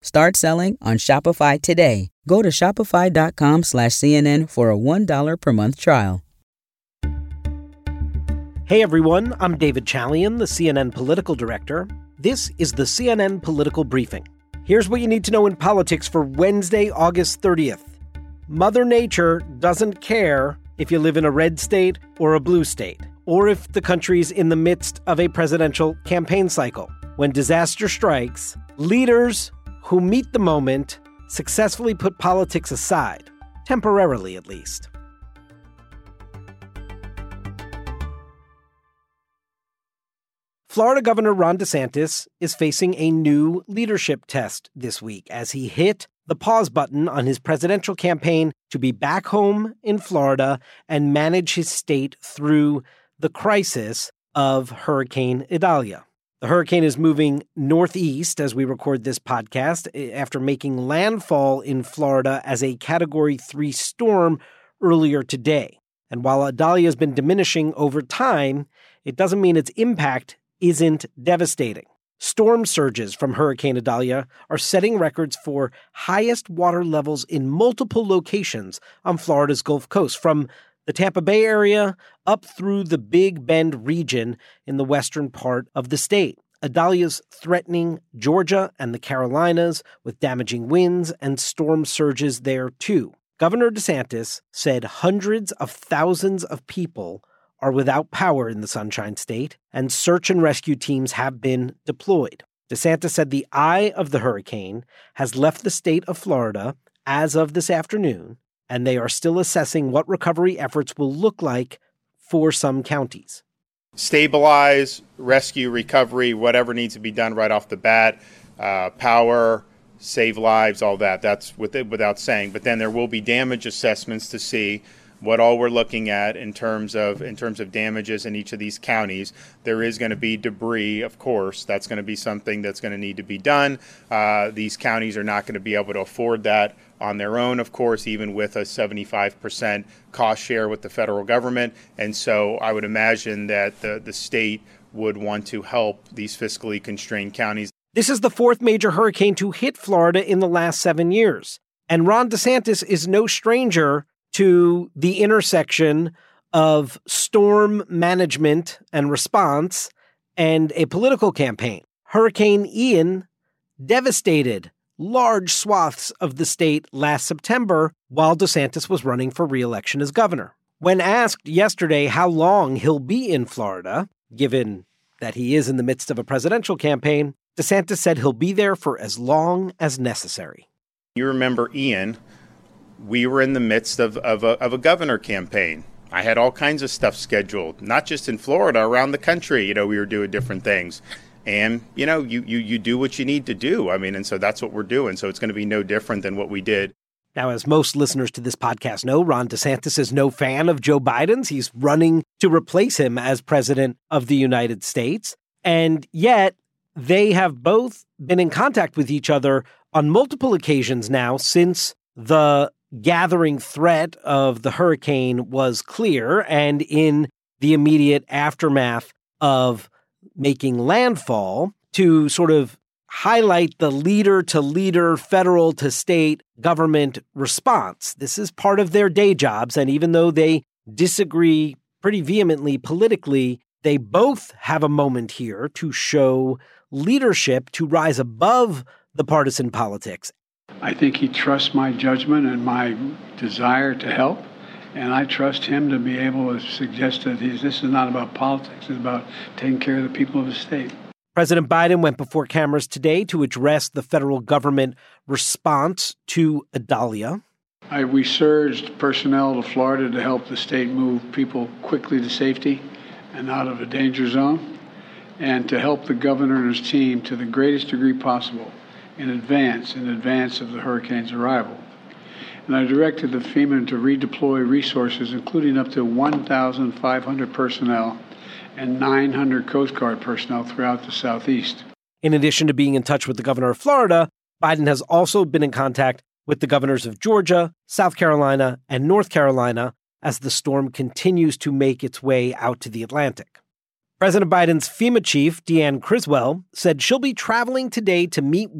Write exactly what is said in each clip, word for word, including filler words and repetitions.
Start selling on Shopify today. Go to shopify.com slash CNN for a one dollar per month trial. Hey everyone, I'm David Chalian, the C N N political director. This is the C N N Political Briefing. Here's what you need to know in politics for Wednesday, August thirtieth. Mother Nature doesn't care if you live in a red state or a blue state, or if the country's in the midst of a presidential campaign cycle. When disaster strikes, leaders who meet the moment successfully put politics aside, temporarily at least. Florida Governor Ron DeSantis is facing a new leadership test this week as he hit the pause button on his presidential campaign to be back home in Florida and manage his state through the crisis of Hurricane Idalia. The hurricane is moving northeast as we record this podcast after making landfall in Florida as a Category three storm earlier today. And while Idalia has been diminishing over time, it doesn't mean its impact isn't devastating. Storm surges from Hurricane Idalia are setting records for highest water levels in multiple locations on Florida's Gulf Coast, from the Tampa Bay area up through the Big Bend region in the western part of the state. Idalia's threatening Georgia and the Carolinas with damaging winds and storm surges there too. Governor DeSantis said hundreds of thousands of people are without power in the Sunshine State, and search and rescue teams have been deployed. DeSantis said the eye of the hurricane has left the state of Florida as of this afternoon, and they are still assessing what recovery efforts will look like for some counties. Stabilize, rescue, recovery, whatever needs to be done right off the bat, uh, power, save lives, all that. That's with it, without saying. But then there will be damage assessments to see what all we're looking at in terms of in terms of damages in each of these counties. There is going to be debris, of course. That's going to be something that's going to need to be done. Uh, these counties are not going to be able to afford that on their own, of course, even with a seventy-five percent cost share with the federal government. And so I would imagine that the, the state would want to help these fiscally constrained counties. This is the fourth major hurricane to hit Florida in the last seven years. And Ron DeSantis is no stranger to the intersection of storm management and response and a political campaign. Hurricane Ian devastated large swaths of the state last September while DeSantis was running for re-election as governor. When asked yesterday how long he'll be in Florida, given that he is in the midst of a presidential campaign, DeSantis said he'll be there for as long as necessary. You remember Ian. We were in the midst of, of, a, of a governor campaign. I had all kinds of stuff scheduled, not just in Florida, around the country. You know, we were doing different things. And, you know, you, you, you do what you need to do. I mean, and so that's what we're doing. So it's going to be no different than what we did. Now, as most listeners to this podcast know, Ron DeSantis is no fan of Joe Biden's. He's running to replace him as president of the United States. And yet they have both been in contact with each other on multiple occasions now since the gathering threat of the hurricane was clear, and in the immediate aftermath of making landfall, to sort of highlight the leader-to-leader, federal-to-state government response. This is part of their day jobs, and even though they disagree pretty vehemently politically, they both have a moment here to show leadership, to rise above the partisan politics. I think he trusts my judgment and my desire to help, and I trust him to be able to suggest that he's, this is not about politics, it's about taking care of the people of the state. President Biden went before cameras today to address the federal government response to Idalia. I, we surged personnel to Florida to help the state move people quickly to safety and out of a danger zone, and to help the governor and his team to the greatest degree possible in advance, in advance of the hurricane's arrival. And I directed the FEMA to redeploy resources, including up to one thousand five hundred personnel and nine hundred Coast Guard personnel throughout the Southeast. In addition to being in touch with the governor of Florida, Biden has also been in contact with the governors of Georgia, South Carolina, and North Carolina as the storm continues to make its way out to the Atlantic. President Biden's FEMA chief, Deanne Criswell, said she'll be traveling today to meet with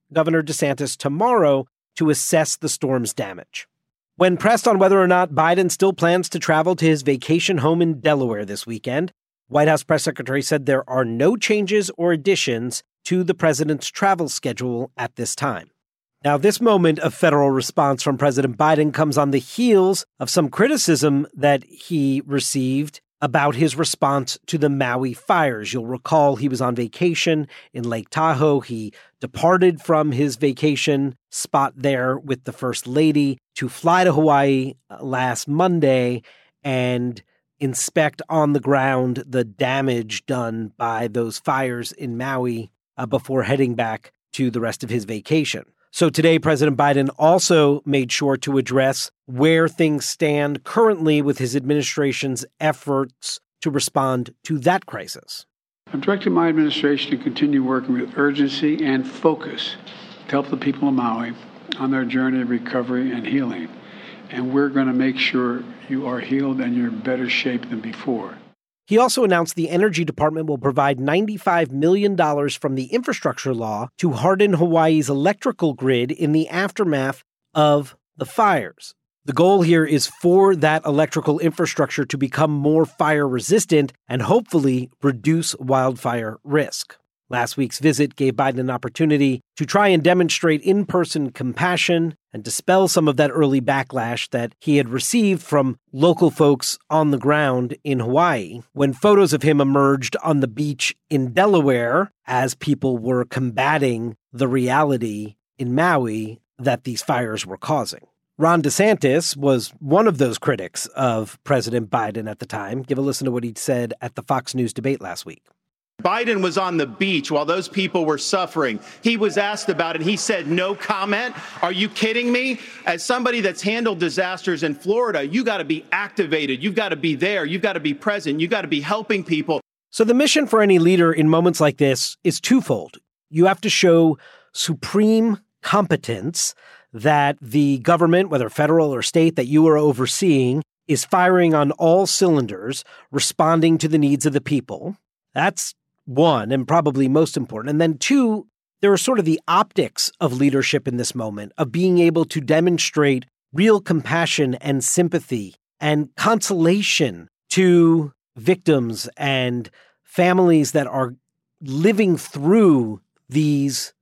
Governor DeSantis tomorrow to assess the storm's damage. When pressed on whether or not Biden still plans to travel to his vacation home in Delaware this weekend, White House press secretary said there are no changes or additions to the president's travel schedule at this time. Now, this moment of federal response from President Biden comes on the heels of some criticism that he received about his response to the Maui fires. You'll recall he was on vacation in Lake Tahoe. He departed from his vacation spot there with the First Lady to fly to Hawaii last Monday and inspect on the ground the damage done by those fires in Maui uh, before heading back to the rest of his vacation. So today, President Biden also made sure to address where things stand currently with his administration's efforts to respond to that crisis. I've directed my administration to continue working with urgency and focus to help the people of Maui on their journey of recovery and healing. And we're going to make sure you are healed and you're in better shape than before. He also announced the Energy Department will provide ninety-five million dollars from the infrastructure law to harden Hawaii's electrical grid in the aftermath of the fires. The goal here is for that electrical infrastructure to become more fire resistant and hopefully reduce wildfire risk. Last week's visit gave Biden an opportunity to try and demonstrate in-person compassion and dispel some of that early backlash that he had received from local folks on the ground in Hawaii when photos of him emerged on the beach in Delaware as people were combating the reality in Maui that these fires were causing. Ron DeSantis was one of those critics of President Biden at the time. Give a listen to what he said at the Fox News debate last week. Biden was on the beach while those people were suffering. He was asked about it. He said, no comment. Are you kidding me? As somebody that's handled disasters in Florida, you got to be activated. You've got to be there. You've got to be present. You've got to be helping people. So the mission for any leader in moments like this is twofold. You have to show supreme competence that the government, whether federal or state, that you are overseeing is firing on all cylinders, responding to the needs of the people. That's one, and probably most important. And then two, there are sort of the optics of leadership in this moment, of being able to demonstrate real compassion and sympathy and consolation to victims and families that are living through these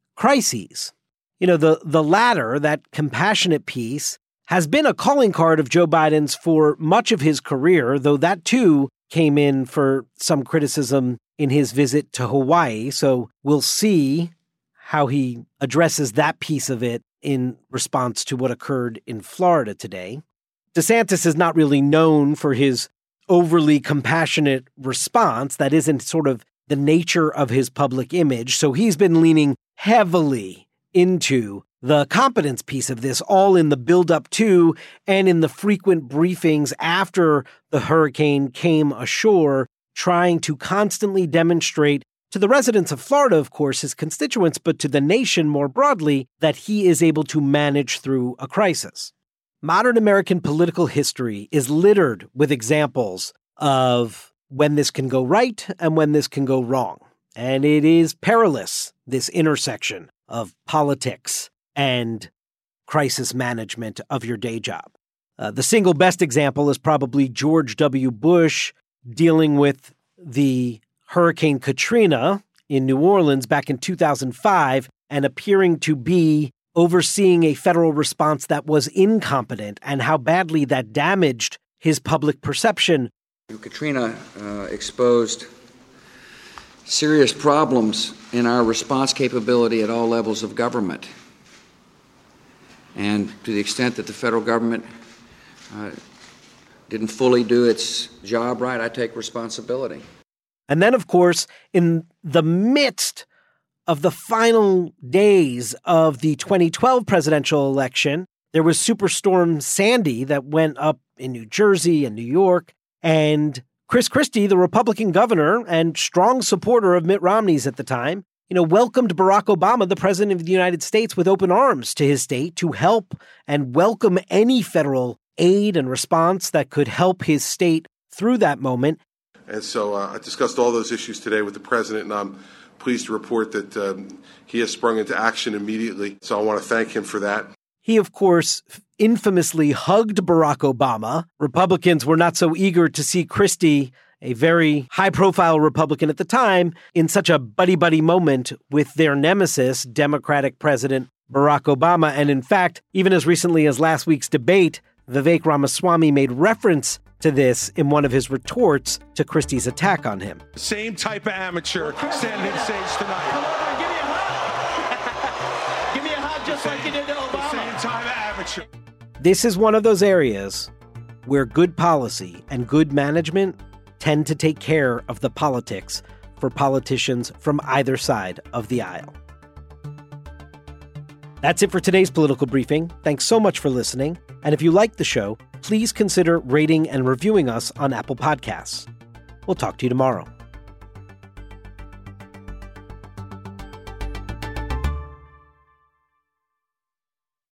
crises. You know, the, the latter, that compassionate piece, has been a calling card of Joe Biden's for much of his career, though that too came in for some criticism in his visit to Hawaii. So we'll see how he addresses that piece of it in response to what occurred in Florida today. DeSantis is not really known for his overly compassionate response. That isn't sort of the nature of his public image. So he's been leaning heavily into the competence piece of this, all in the build-up to and in the frequent briefings after the hurricane came ashore, trying to constantly demonstrate to the residents of Florida, of course, his constituents, but to the nation more broadly, that he is able to manage through a crisis. Modern American political history is littered with examples of when this can go right and when this can go wrong. And it is perilous, this intersection of politics and crisis management of your day job. Uh, the single best example is probably George W. Bush dealing with the Hurricane Katrina in New Orleans back in two thousand five and appearing to be overseeing a federal response that was incompetent and how badly that damaged his public perception. Katrina uh, exposed serious problems in our response capability at all levels of government. And to the extent that the federal government uh, didn't fully do its job right, I take responsibility. And then, of course, in the midst of the final days of the twenty twelve presidential election, there was Superstorm Sandy that went up in New Jersey and New York. And Chris Christie, the Republican governor and strong supporter of Mitt Romney's at the time, you know, welcomed Barack Obama, the president of the United States, with open arms to his state to help and welcome any federal aid and response that could help his state through that moment. And so uh, I discussed all those issues today with the president, and I'm pleased to report that um, he has sprung into action immediately. So I want to thank him for that. He, of course, infamously hugged Barack Obama. Republicans were not so eager to see Christie, a very high-profile Republican at the time, in such a buddy-buddy moment with their nemesis, Democratic President Barack Obama. And in fact, even as recently as last week's debate, Vivek Ramaswamy made reference to this in one of his retorts to Christie's attack on him. Same type of amateur standing on stage tonight. Come over, give me a hug. Give me a hug just like you did to Obama. Same type of amateur. This is one of those areas where good policy and good management tend to take care of the politics for politicians from either side of the aisle. That's it for today's Political Briefing. Thanks so much for listening. And if you like the show, please consider rating and reviewing us on Apple Podcasts. We'll talk to you tomorrow.